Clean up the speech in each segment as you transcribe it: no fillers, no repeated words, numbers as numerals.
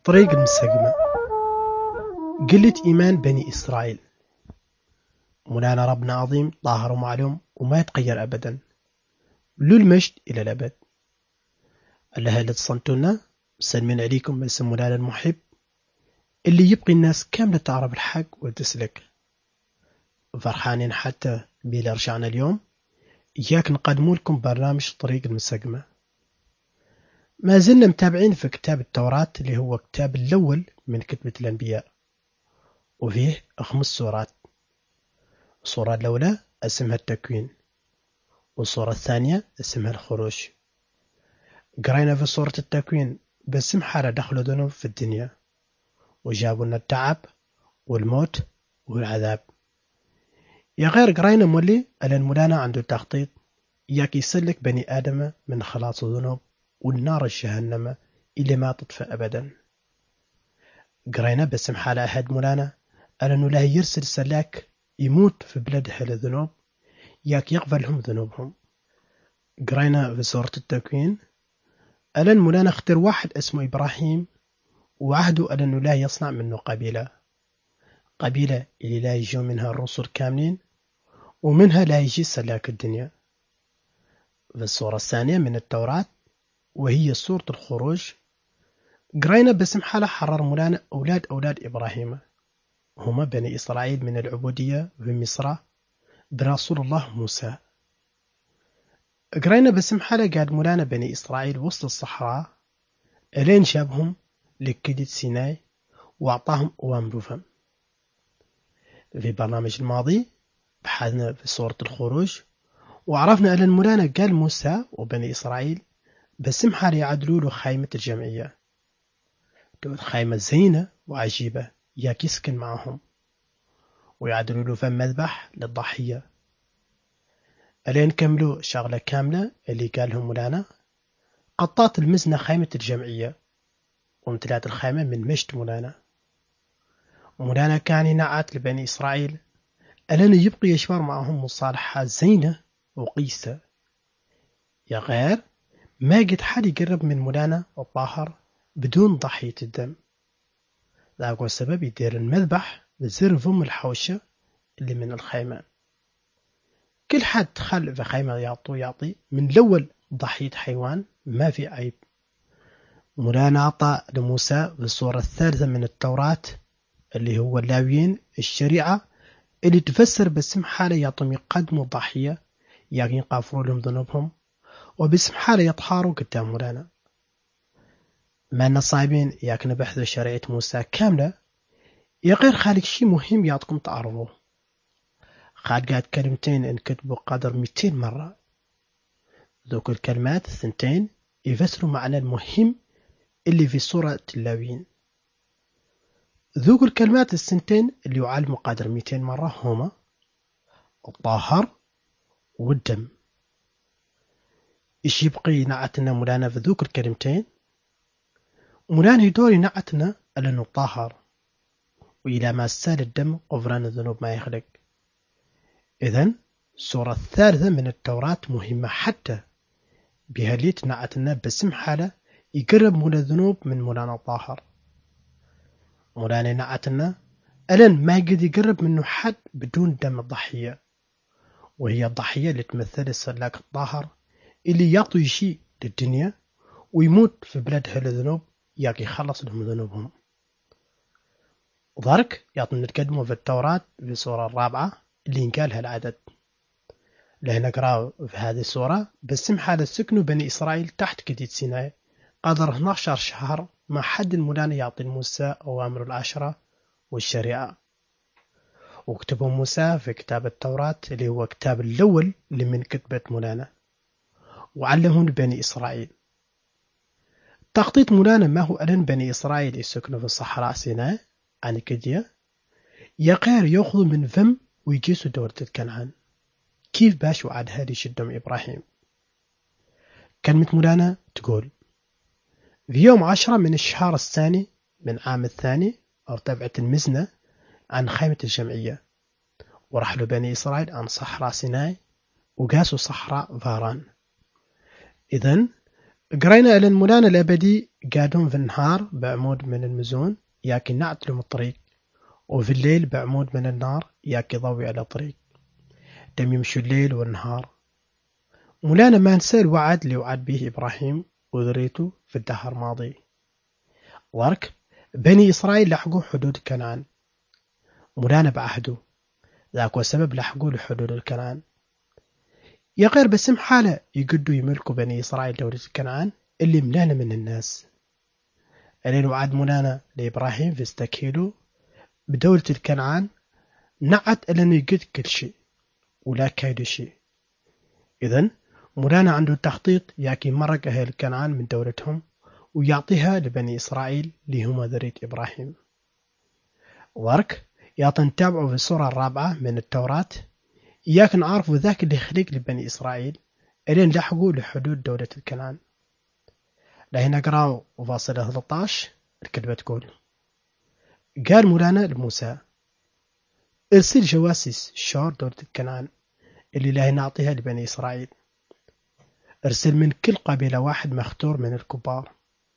طريق المسقمة. قلة إيمان بني إسرائيل. مولانا ربنا عظيم طاهر ومعلوم وما يتغير أبدا، له المجد إلى الأبد. الله اللي تصنتونا مسلمين عليكم باسم مولانا المحب اللي يبقي الناس كاملة تعرف الحق وتسلك. فرحانين حتى بلا رجعنا اليوم إياك نقدموا لكم برنامج طريق المسقمة. ما زلنا متابعين في كتاب التوراة اللي هو كتاب الأول من كتبة الأنبياء، وفيه 5 سورات. السورة الأولى اسمها التكوين، والسورة الثانية اسمها الخروج. قرينا في سورة التكوين باسم حالة دخلوا ذنوب في الدنيا وجابوا لنا التعب والموت والعذاب. يا غير قرينا مولي ألان مولانا عنده تخطيط إياك يسلك بني آدم من خلاص الذنوب والنار الجهنم اللي ما تطفئ أبدا. قرينا باسم حالة أحد مولانا ألانه لا يرسل سلاك يموت في بلاد أهل الذنوب ياك يقبلهم ذنوبهم. قرينا في سورة التكوين ألان مولانا اختار واحد اسمه إبراهيم وعهده ألانه لا يصنع منه قبيلة اللي لا يجوا منها الرسل كاملين ومنها لا يجي سلاك الدنيا. في السورة الثانية من التوراة وهي سورة الخروج قرينا باسم حالة حرر مولانا أولاد إبراهيم هما بني إسرائيل من العبودية في مصر برسول الله موسى. قرينا باسم حالة قاد مولانا بني إسرائيل وسط الصحراء ألين جابهم لكدة سيناء وأعطاهم أوامر فهم. في برنامج الماضي بحثنا في سورة الخروج وعرفنا أن مولانا قال موسى وبني إسرائيل باسم حالة يعدلوا له خيمة الجمعية، خيمة زينة وعجيبة ياك يسكن معهم ويعدلوا له فم مذبح للضحية. ألين كملوا شغلة كاملة اللي قالهم مولانا قطات المزنة خيمة الجمعية وامتلأت الخيمة من مجد مولانا كان ينعت لبني إسرائيل ألين يبقي يشبر معهم مصالحة زينة وقيسة. يا غير ما قد حد يقرب من مولانا الطاهر بدون ضحية الدم. ذاك السبب يدير المذبح بزر فم الحوشة اللي من الخيمة. كل حد دخل في خيمة يعطي من الأول ضحية حيوان ما في عيب. مولانا أعطى لموسى في السورة الثالثة من التوراة اللي هو اللاويين الشريعة اللي تفسر باسم حالة يعطهم يقدموا ضحية يعني يغفروا لهم ذنوبهم وباسم حالة يطهروا قدام مولانا. ما أن صايبين ياك نبحث شريعة موسى كاملة يا غير خالق شيء مهم يعطكم تعرفوه. خالقات كلمتين انكتبوا قدر 200 مرة. ذوك الكلمات الثنتين يفسروا معنى المهم اللي في سورة اللاويين. ذوك الكلمات الثنتين اللي يعلموا قدر 200 مرة هما الطاهر والدم. إيش يبقي نعتنا مولانا في ذوك الكلمتين؟ مولانا يدوري نعتنا أنه طاهر وإلى ما سال الدم غفران الذنوب ما يخلق. إذن السورة الثالثة من التوراة مهمة حتى بها نعتنا باسم حالة يقرب مولا الذنوب من مولانا الطاهر. مولانا نعتنا ألن ما يقدر يقرب منه حد بدون دم الضحية، وهي الضحية اللي تمثل السلاك الطاهر اللي يعطي شيء للدنيا ويموت في بلاد أهل الذنوب ياك يخلص لهم ذنوبهم. وذلك يعطينا نتقدمه في التوراة في السورة الرابعة اللي نقالها العدد. له نقرأ في هذه السورة باسم حالة سكنوا بني إسرائيل تحت كدية سيناء قدر 12 شهر ما حد مولانا يعطي موسى أوامر العشرة والشريعة. وكتبوا موسى في كتاب التوراة اللي هو كتاب الأول اللي من كتبة مولانا وعلمهم بني إسرائيل. تخطيط مولانا ما هو ألن بني إسرائيل يسكنوا في الصحراء سيناء عن كدية يقير يأخذوا من فم ويجيسوا دورة كنعان. كيف باش وعد هذه شدهم إبراهيم؟ كلمة مولانا تقول في يوم 10 من الشهر الثاني من عام الثاني ارتفعت المزنة عن خيمة الجمعية ورحلوا بني إسرائيل عن صحراء سيناء وقاسوا صحراء فاران. إذن قرينا إلى مولانا الأبدي قادون في النهار بعمود من المزون ياكي نعتلهم الطريق، وفي الليل بعمود من النار ياكي ضوي على طريق، دم يمشوا الليل والنهار. مولانا ما نسى الوعد اللي وعد به إبراهيم وذريته في الدهر الماضي. ورك بني إسرائيل لحقوا حدود كنعان، مولانا بعهده ذاك سبب لحقوا لحدود الكنعان. يا غير بسم حالة يقدوا يملكوا بني إسرائيل دولة كنعان اللي ملانا من الناس. ألين وعد مولانا لإبراهيم في استكيلو بدولة الكنعان نعت ألين يقد كل شيء ولا كايد شيء. إذن مولانا عنده تخطيط ياكي مرق أهل كنعان من دولتهم ويعطيها لبني إسرائيل اللي هم ذرية إبراهيم. ورك يعطن تابعوا في السورة 4 من التوراة إياك نعرفوا ذاك اللي خلق لبني إسرائيل إلين لحقوا لحدود دولة الكنعان. لهنا نقرأ فاصلة 13 الكتبة تقول: قال مولانا لموسى ارسل جواسيس شور دولة الكنعان اللي له نعطيها لبني إسرائيل. ارسل من كل قبيلة واحد مختور من الكبار.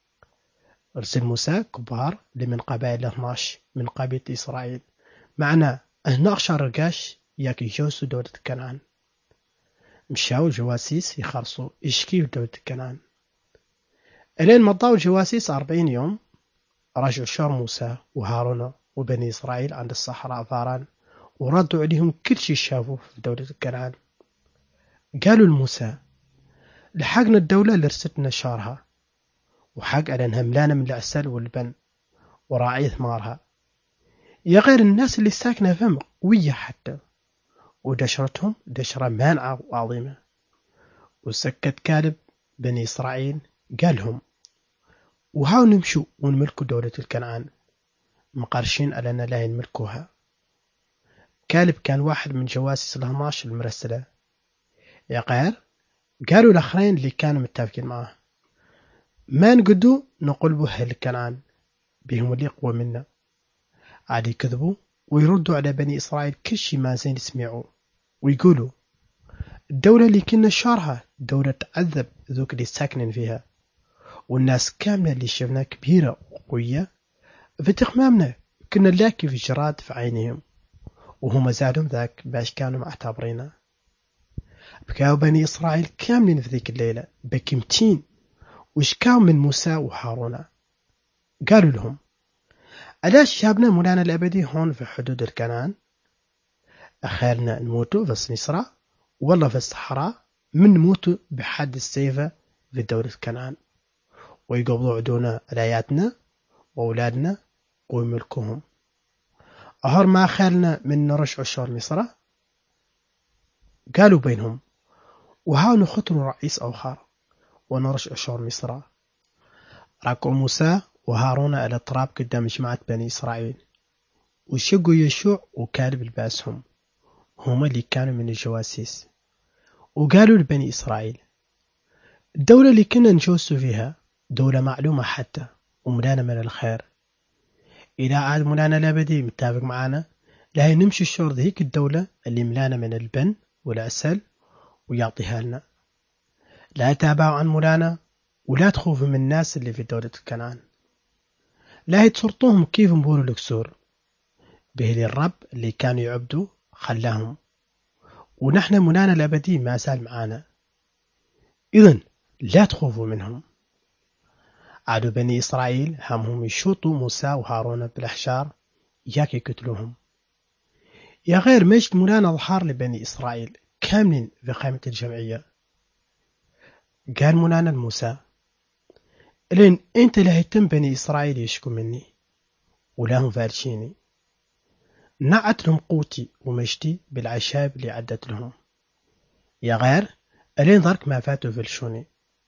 ارسل موسى كبار لمن قبائل 12 من قبيلة إسرائيل، معنا 12 رقاش ياك يجوسوا دولة كنعان. مشاو جواسيس يخرصوا يشكيوا دولة كنعان. الين مضاو جواسيس 40 يوم رجعوا شور موسى وهارون وبني إسرائيل عند الصحراء فاران وردوا عليهم كل شيء شافوه في دولة كنعان. قالوا لموسى لحقنا الدولة اللي رستنا شارها، وحق على ملانا من العسل واللبن وراعي ثمارها. يا غير الناس اللي ساكنة فهم قوية حتى، ودشرتهم دشرة مانعة وعظيمة. وسكت كالب بني إسرائيل قالهم وهاو نمشوا ونملكوا دولة الكنعان، مقرشين ألنا لا نملكوها. كالب كان واحد من جواسيس 12 المرسلة. يا غير قالوا الآخرين اللي كانوا متفقين معه ما نقدوا نقلبوا أهل كنعان بهم اللي قوة منا. عاد يكذبوا ويردوا على بني إسرائيل كل شي ما زين يسمعوا، ويقولوا الدولة اللي كنا شارها دولة تعذب ذوك اللي ساكنين فيها، والناس كاملة اللي شفنا كبيرة وقوية في تخمامنا كنا نلاقي في جراد في عينهم، وهم زادهم ذاك باش كانوا معتبرينا. بكاو بني إسرائيل كاملين في ذيك الليلة بكمتين وشكاو من موسى وهارون. قالوا لهم علاش شابنا مولانا الأبدي هون في حدود الكنعان؟ أخيرنا نموتوا في سنسرة والله في الصحراء من نموتوا بحد السيفة في دولة كنعان، ويقبضوا عدونا علياتنا وأولادنا ويملكوهم. أهر ما خيرنا من نرجع شور مصر. قالوا بينهم وها نخطروا رئيس أوخر ونرجع شور مصر. ركعوا موسى وهارون على تراب قدام جماعة بني إسرائيل، وشقوا يشوع وكالب الباسهم هما اللي كانوا من الجواسيس. وقالوا لبني إسرائيل الدولة اللي كنا نجوسوا فيها دولة معلومة حتى وملانا من الخير. إذا عاد مولانا الأبدي متفق معانا لهي نمشي الشور ذيك الدولة اللي ملانا من البن والعسل ويعطيها لنا. لا تابعوا عن مولانا ولا تخوفوا من الناس اللي في دولة كنعان، لا يتسرطوهم كيف مبولوا الكسور به الرب اللي كانوا يعبدوا خلاهم، ونحن مولانا الأبدي ما زال معانا. إذن لا تخوفوا منهم. عادوا بني إسرائيل همهم يشوطوا موسى وهارون بالأحجار ياك يقتلوهم. يا غير مجد مولانا ظهر لبني إسرائيل كاملين في قائمة الجمعية. قال مولانا لموسى لين انت لا يتم بني إسرائيل يشكوا مني ولا هم فارشيني، نعت لهم قوتي ومجدي بالعشاب اللي عدت لهم. يا غير ألين ضرك ما فاتوا فلشوني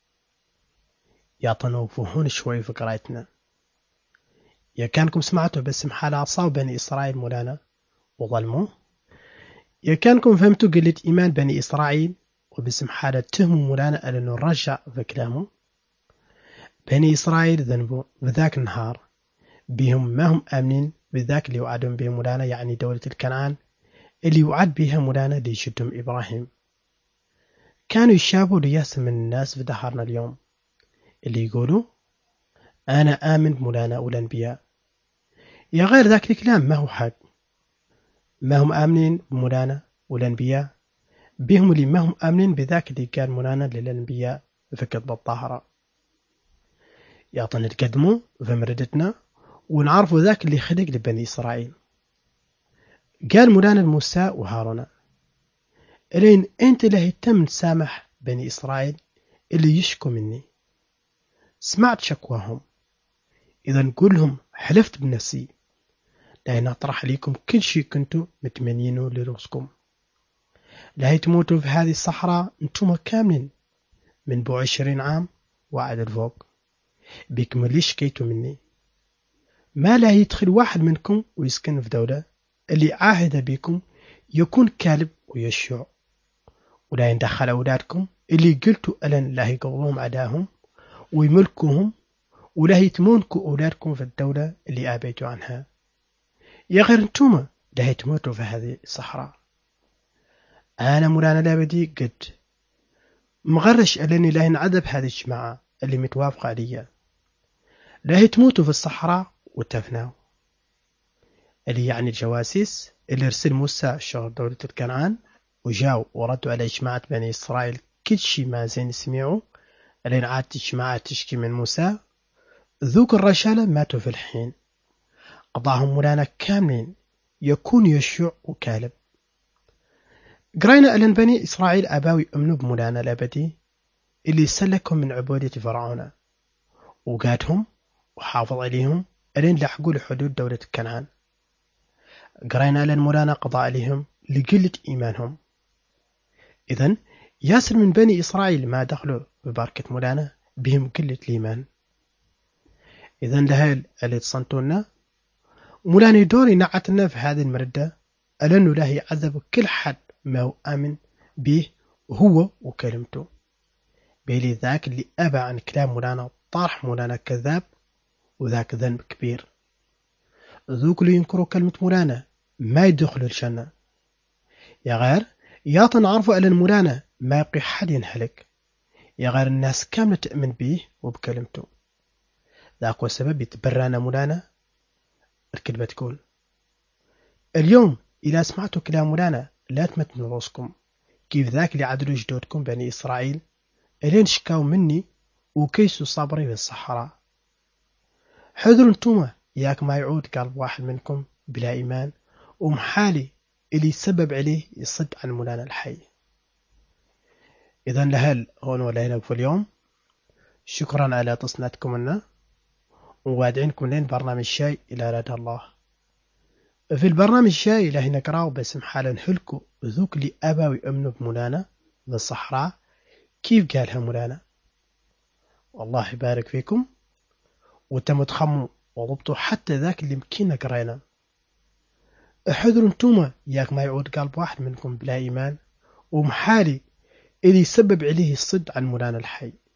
يعطنوا فهون شوي في قرايتنا. يا كانكم سمعتوا باسم حال عصاو بني إسرائيل مولانا وظلموه، يا كانكم فهمتوا قلة إيمان بني إسرائيل وباسم حالة تهموا مولانا أنه نرجع في كلامه. بني إسرائيل ذنبوا بذاك النهار بهم ما هم آمنين بذاك اللي وعدهم به مولانا، يعني دولة الكنعان اللي وعد بها مولانا ليشدهم إبراهيم. كانوا يشابوا لياس من الناس في دهرنا اليوم، اللي يقولوا أنا آمن بمولانا والأنبياء. يا غير ذاك الكلام ما هو حق، ما هم آمنين بمولانا والأنبياء، بهم اللي ما هم آمنين بذاك اللي قال مولانا للأنبياء فقط بالطاهرة. يعطينا نتقدموا في مردتنا ونعرفوا ذاك اللي خلق لبني إسرائيل. قال مولانا لموسى وهارون: إلين أنت له تم تسامح بني إسرائيل اللي يشكوا مني. سمعت شكواهم، إذا قول لهم حلفت بنفسي لأن أطرح عليكم كل شيء كنتوا متمنينه لرؤوسكم. لا تموتوا في هذه الصحراء انتم كاملين من بو 20 عام وعد الفوق بكم اللي شكيتوا مني. ما لا يدخل واحد منكم ويسكن في دولة اللي عاهد بكم يكون كالب ويشيع، ولا يندخل أولادكم اللي قلتوا ألن لا يقولهم عداهم ويملكوهم، ولا يتمونكوا أولادكم في الدولة اللي آبيتوا عنها. يا غير انتم لا تموتوا في هذه الصحراء. أنا مولانا الأبدي قد مغرش ألني لا ينعذب هذه الجماعة اللي متوافقة عليا، لا تموتوا في الصحراء وتفنوا. اللي يعني الجواسيس اللي ارسل موسى شغل دولة الكنعان وجاو وردوا على جماعة بني إسرائيل كل شي ما زين سمعوا، اللي عادت جماعة تشكي من موسى ذوك الرشالة ماتوا في الحين. قضاهم مولانا كاملين يكون يشوع وكالب. قرينا أن بني إسرائيل أباوي أمنوا بمولانا الأبدي اللي سلكهم من عبودية فرعون وقادهم وحافظ عليهم ألين لحقوا لحدود دولة كنعان. قرينا أن مولانا قضى عليهم لقلة إيمانهم. إذن ياسر من بني إسرائيل ما دخلوا ببركة مولانا بهم قلة الإيمان. إذن لهال اللي تصنتونا مولانا يدوري نعتنا في هذه المردة ألنه لا يعذب كل حد ما هو آمن به هو وكلمته. بيلي ذاك اللي أبى عن كلام مولانا طارح مولانا كذاب، وذاك ذنب كبير. ذوك اللي ينكروا كلمة مولانا ما يدخلوا الجنة. يا غير ياطن عرفوا أن مولانا ما يبقي حد ينهلك، يا غير الناس كاملة تؤمن به وبكلمته. ذاك هو السبب يتبرانا مولانا. الكلمة تقول: اليوم إذا سمعتوا كلام مولانا لا تمتنوا رؤوسكم كيف ذاك اللي عدلوا جدودكم بني إسرائيل إلين شكاوا مني وكيسوا صبري في الصحراء. حذروا انتوما ياك ما يعود قلب واحد منكم بلا إيمان ومحالي اللي يسبب عليه يصد عن مولانا الحي. إذن لهل هون ولا في اليوم. شكرا على تصنيتكم لنا، ووادعينكم لين برنامج الشاي إلى رد الله. في البرنامج الشاي له نقراو باسم حالا هلكو ذوك اللي أباوي أمنوا بمولانا بالصحراء كيف قالها مولانا. والله يبارك فيكم وتم تخموا وضبطوا حتى ذاك اللي مكينا قرينا. احذروا انتوما ياك ما يعود قلب واحد منكم بلا إيمان ومحالي اللي يسبب عليه الصد عن مولانا الحي.